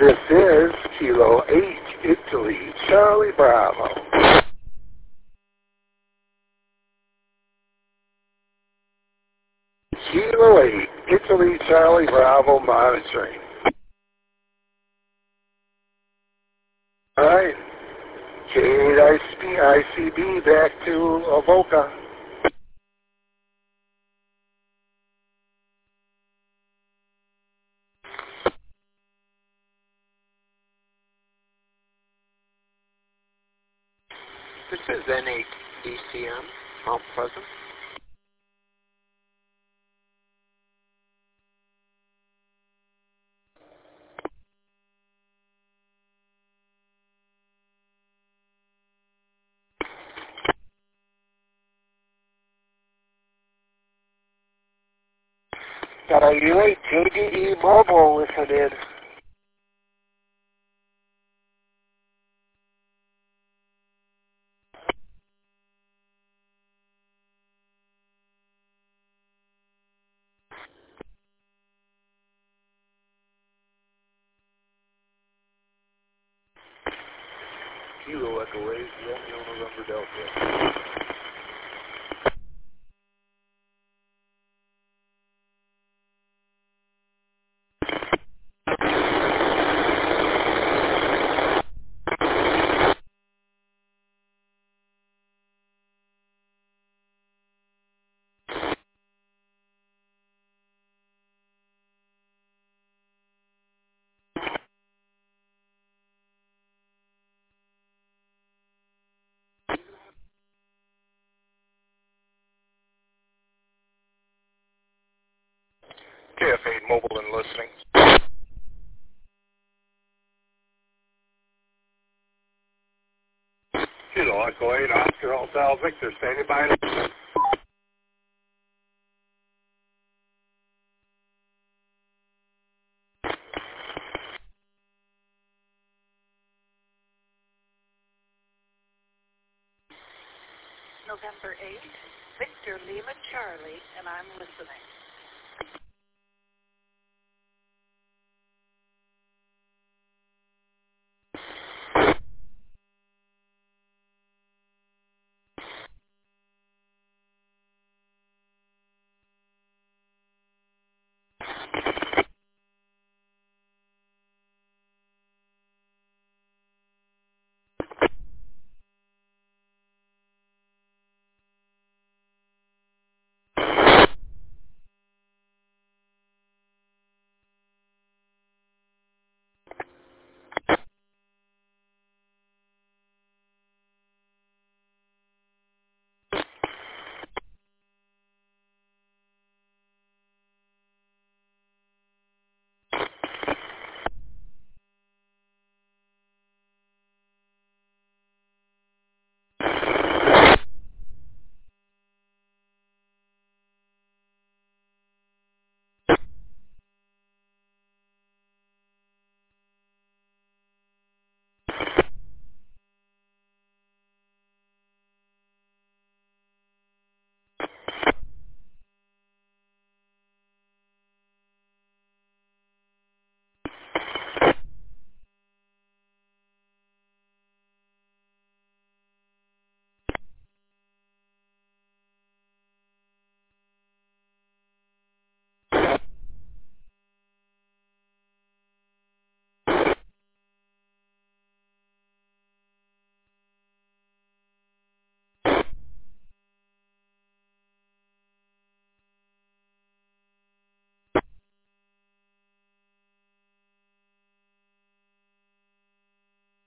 This is Kilo H, Italy, Charlie Bravo. Kilo 8, Italy, Charlie Bravo monitoring. Alright, K8 ICB back to Avoca. This is N8 DCM, Mount Pleasant. Got a U8 JDE mobile listening. Kilo Echo 8, Romeo November Delta. KF8 mobile and listening. Kilo Echo 8, Oscar Hotel Victor, standing by. November 8, Victor Lima Charlie, and I'm listening.